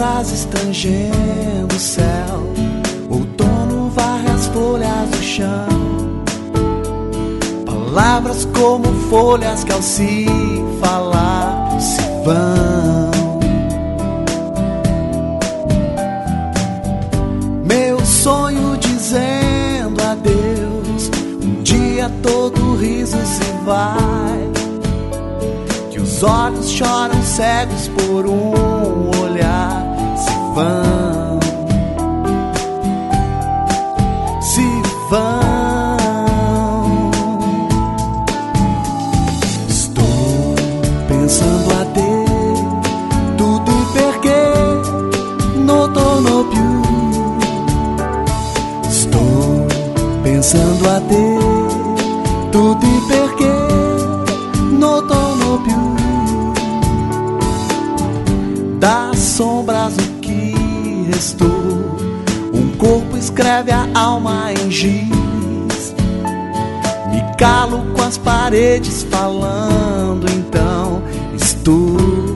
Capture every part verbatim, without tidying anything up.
frases tangendo o céu, outono varre as folhas do chão. Palavras como folhas que ao se falar se vão. Meu sonho dizendo adeus, um dia todo riso se vai. Que os olhos choram cegos por um olhar se vão, se vão. Pensando a te tutti perché non torno più. Sto pensando a te tutti perché non torno più. Das sombras o que restou, um corpo escreve a alma em giz. Me calo com as paredes falando, então estou.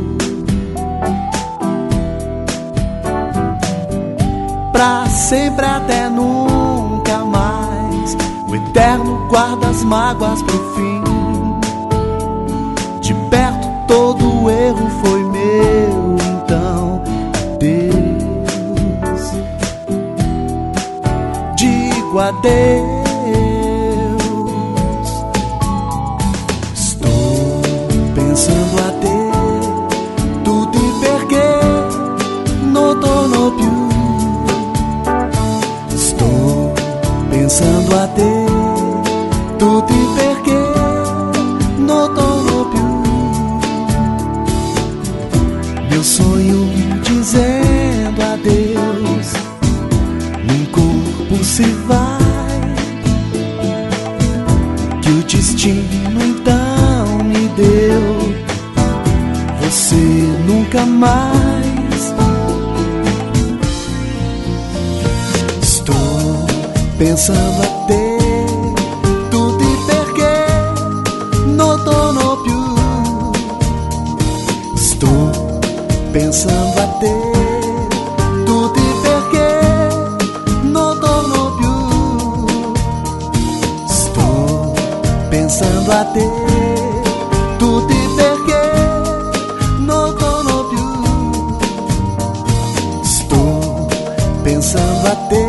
Pra sempre até nunca mais, o eterno guarda as mágoas pro fim. De perto todo erro foi meu, então adeus. Digo adeus. Pensando a te tutti perché non torno più. Sto pensando a te tutti perché non torno più. Meu sonho dizendo adeus, num corpo se vai. Que o destino então me deu, você nunca mais. Estou pensando a te tutti perché non torno più. Estou pensando a te tutti perché non torno più. Estou pensando a te tutti perché non torno più. Sto pensando a te